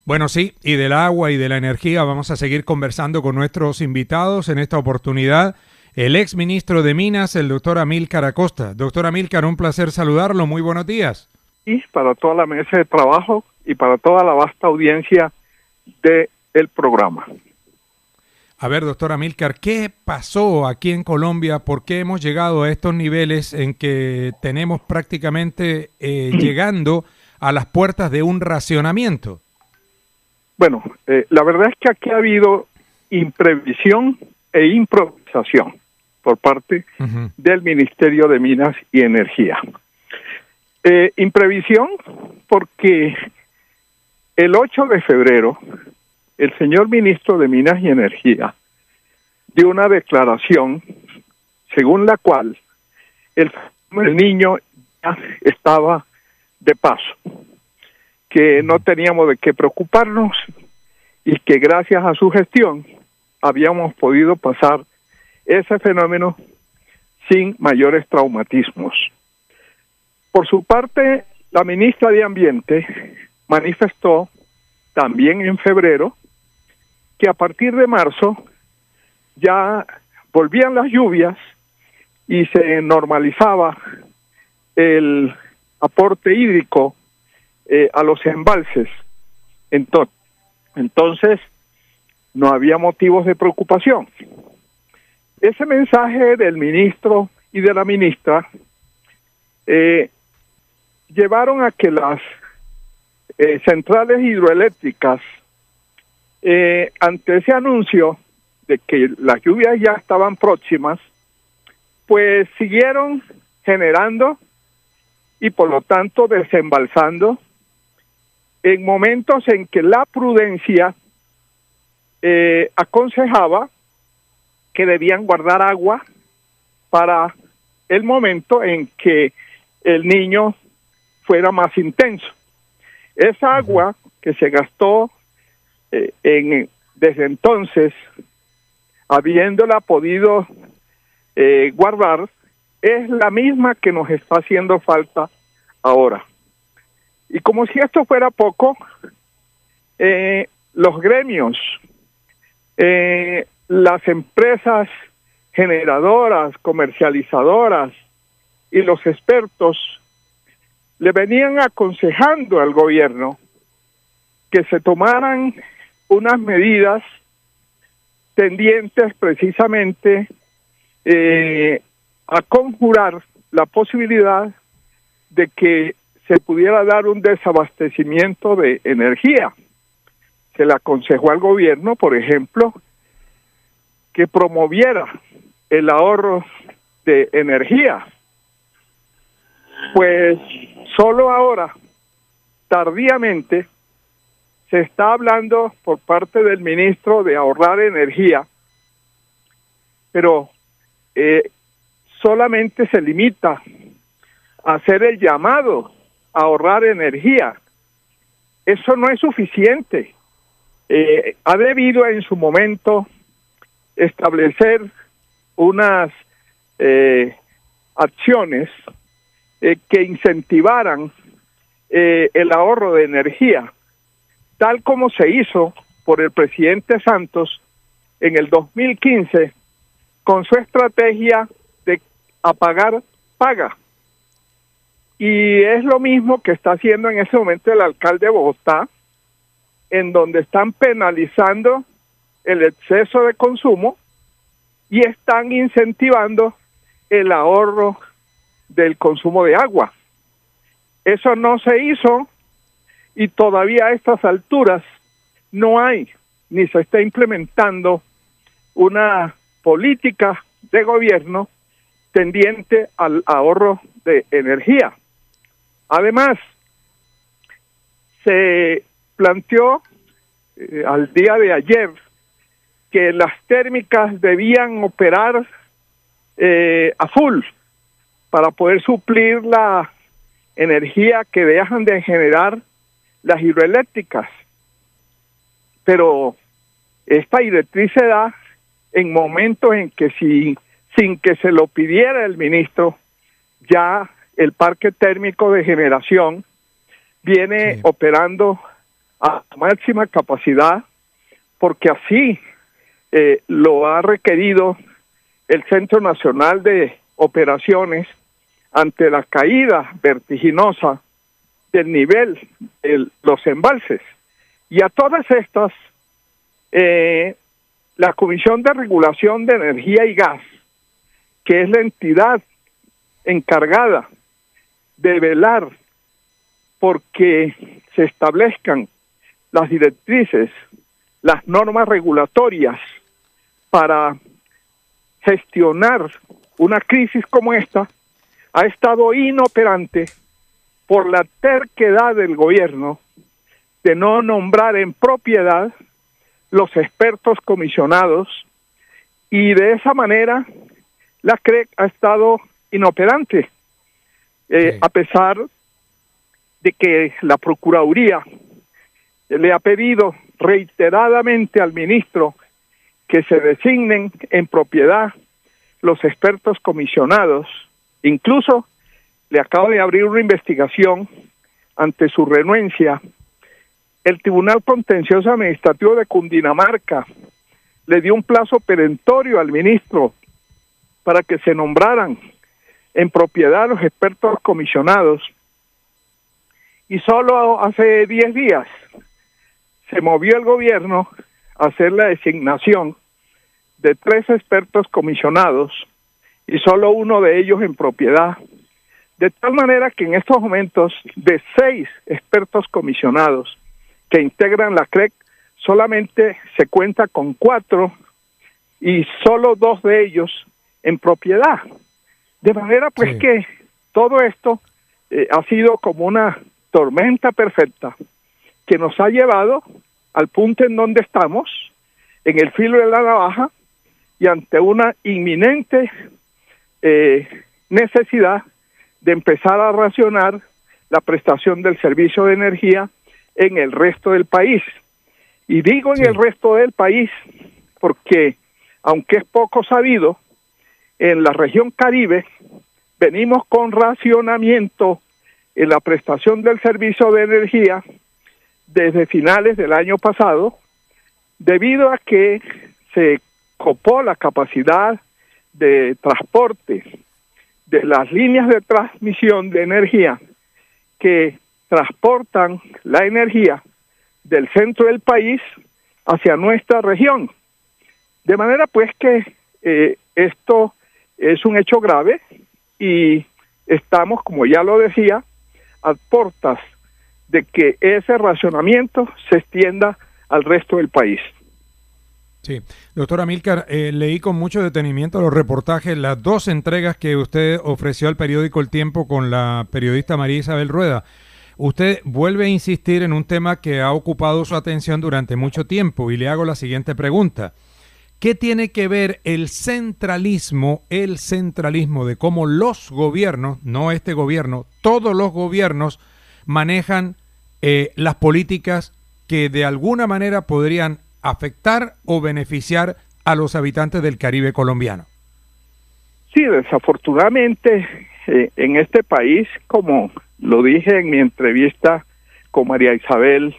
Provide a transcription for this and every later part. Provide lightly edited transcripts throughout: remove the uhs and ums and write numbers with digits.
Bueno, sí, y del agua y de la energía vamos a seguir conversando con nuestros invitados en esta oportunidad. El ex ministro de Minas, el doctor Amílcar Acosta. Doctor Amílcar, un placer saludarlo. Muy buenos días. Y para toda la mesa de trabajo y para toda la vasta audiencia del programa. A ver, doctor Amílcar, ¿qué pasó aquí en Colombia? ¿Por qué hemos llegado a estos niveles en que tenemos prácticamente llegando a las puertas de un racionamiento? Bueno, la verdad es que aquí ha habido imprevisión e improvisación por parte del Ministerio de Minas y Energía. Imprevisión porque el 8 de febrero el señor ministro de Minas y Energía dio una declaración según la cual el niño ya estaba de paso, que no teníamos de qué preocuparnos y que gracias a su gestión habíamos podido pasar ese fenómeno sin mayores traumatismos. Por su parte, la ministra de Ambiente manifestó también en febrero que a partir de marzo ya volvían las lluvias y se normalizaba el aporte hídrico a los embalses. Entonces, no había motivos de preocupación. Ese mensaje del ministro y de la ministra llevaron a que las centrales hidroeléctricas, ante ese anuncio de que las lluvias ya estaban próximas, pues siguieron generando y por lo tanto desembalsando en momentos en que la prudencia aconsejaba que debían guardar agua para el momento en que el Niño fuera más intenso. Esa agua que se gastó desde entonces, habiéndola podido guardar, es la misma que nos está haciendo falta ahora. Y como si esto fuera poco, los gremios, las empresas generadoras, comercializadoras y los expertos le venían aconsejando al gobierno que se tomaran unas medidas tendientes precisamente a conjurar la posibilidad de que se pudiera dar un desabastecimiento de energía. Se le aconsejó al gobierno, por ejemplo, que promoviera el ahorro de energía. Pues solo ahora, tardíamente, se está hablando por parte del ministro de ahorrar energía, pero solamente se limita a hacer el llamado a ahorrar energía. Eso no es suficiente. Ha debido en su momento establecer unas acciones que incentivaran el ahorro de energía, tal como se hizo por el presidente Santos en el 2015 con su estrategia de apagar paga. Y es lo mismo que está haciendo en ese momento el alcalde de Bogotá, en donde están penalizando el exceso de consumo y están incentivando el ahorro del consumo de agua. Eso no se hizo y todavía a estas alturas no hay ni se está implementando una política de gobierno tendiente al ahorro de energía. Además, se planteó al día de ayer que las térmicas debían operar a full para poder suplir la energía que dejan de generar las hidroeléctricas. Pero esta directriz se da en momentos en que sin que se lo pidiera el ministro, ya el parque térmico de generación viene operando a máxima capacidad, porque así lo ha requerido el Centro Nacional de Operaciones ante la caída vertiginosa del nivel de los embalses. Y a todas estas, la Comisión de Regulación de Energía y Gas, que es la entidad encargada de velar porque se establezcan las directrices, las normas regulatorias para gestionar una crisis como esta, ha estado inoperante por la terquedad del gobierno de no nombrar en propiedad los expertos comisionados, y de esa manera la CREC ha estado inoperante, a pesar de que la Procuraduría le ha pedido reiteradamente al ministro que se designen en propiedad los expertos comisionados. Incluso le acaba de abrir una investigación ante su renuencia. El Tribunal Contencioso Administrativo de Cundinamarca le dio un plazo perentorio al ministro para que se nombraran en propiedad los expertos comisionados. Y solo hace 10 días se movió el gobierno a hacer la designación de 3 expertos comisionados y solo uno de ellos en propiedad. De tal manera que en estos momentos, de 6 expertos comisionados que integran la CREC, solamente se cuenta con 4 y solo 2 de ellos en propiedad. De manera pues que todo esto ha sido como una tormenta perfecta que nos ha llevado al punto en donde estamos, en el filo de la navaja y ante una inminente necesidad de empezar a racionar la prestación del servicio de energía en el resto del país. Y digo en el resto del país porque, aunque es poco sabido, en la región Caribe venimos con racionamiento en la prestación del servicio de energía desde finales del año pasado, debido a que se copó la capacidad de transporte de las líneas de transmisión de energía que transportan la energía del centro del país hacia nuestra región. De manera pues que esto es un hecho grave y estamos, como ya lo decía, a puertas de que ese racionamiento se extienda al resto del país. Sí, doctora Amílcar, leí con mucho detenimiento los reportajes, las 2 entregas que usted ofreció al periódico El Tiempo con la periodista María Isabel Rueda. Usted vuelve a insistir en un tema que ha ocupado su atención durante mucho tiempo y le hago la siguiente pregunta. ¿Qué tiene que ver el centralismo de cómo los gobiernos, no este gobierno, todos los gobiernos manejan las políticas que de alguna manera podrían afectar o beneficiar a los habitantes del Caribe colombiano? Sí, desafortunadamente en este país, como lo dije en mi entrevista con María Isabel,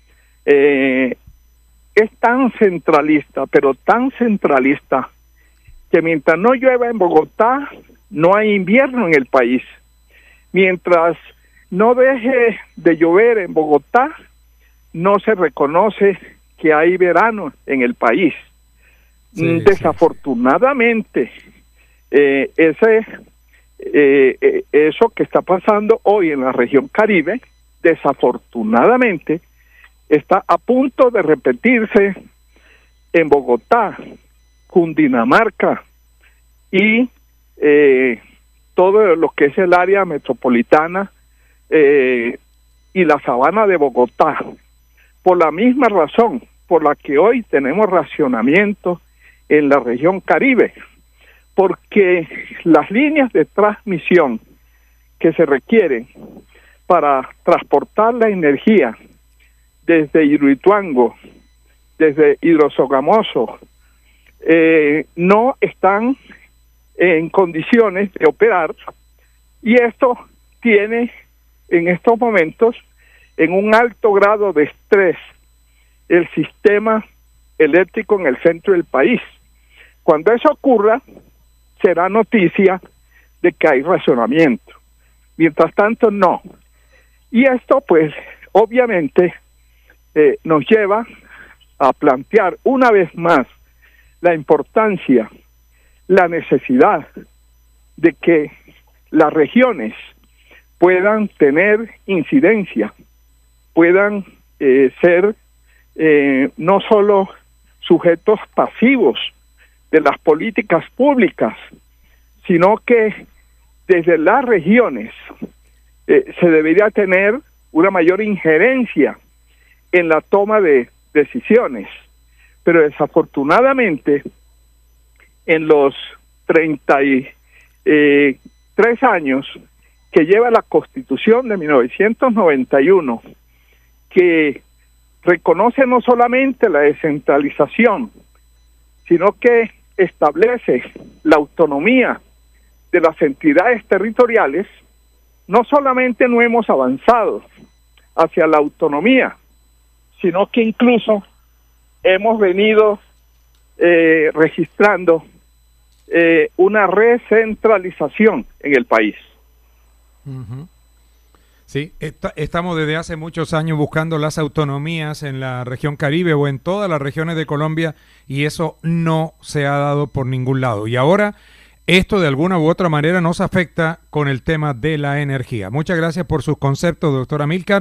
es tan centralista, pero tan centralista, que mientras no llueva en Bogotá, no hay invierno en el país. Mientras no deje de llover en Bogotá, no se reconoce que hay verano en el país. Desafortunadamente, eso que está pasando hoy en la región Caribe, desafortunadamente, está a punto de repetirse en Bogotá, Cundinamarca y todo lo que es el área metropolitana y la sabana de Bogotá, por la misma razón por la que hoy tenemos racionamiento en la región Caribe, porque las líneas de transmisión que se requieren para transportar la energía desde Hidroituango, desde Hidrosogamoso, no están en condiciones de operar, y esto tiene en estos momentos en un alto grado de estrés el sistema eléctrico en el centro del país. Cuando eso ocurra, será noticia de que hay racionamiento. Mientras tanto, no. Y esto, pues, obviamente, nos lleva a plantear una vez más la importancia, la necesidad de que las regiones puedan tener incidencia, puedan ser no solo sujetos pasivos de las políticas públicas, sino que desde las regiones se debería tener una mayor injerencia en la toma de decisiones. Pero desafortunadamente, en los 33 años que lleva la Constitución de 1991, que reconoce no solamente la descentralización, sino que establece la autonomía de las entidades territoriales, no solamente no hemos avanzado hacia la autonomía, sino que incluso hemos venido registrando una recentralización en el país. Uh-huh. Sí, estamos desde hace muchos años buscando las autonomías en la región Caribe o en todas las regiones de Colombia, y eso no se ha dado por ningún lado. Y ahora esto de alguna u otra manera nos afecta con el tema de la energía. Muchas gracias por sus conceptos, doctora Amílcar.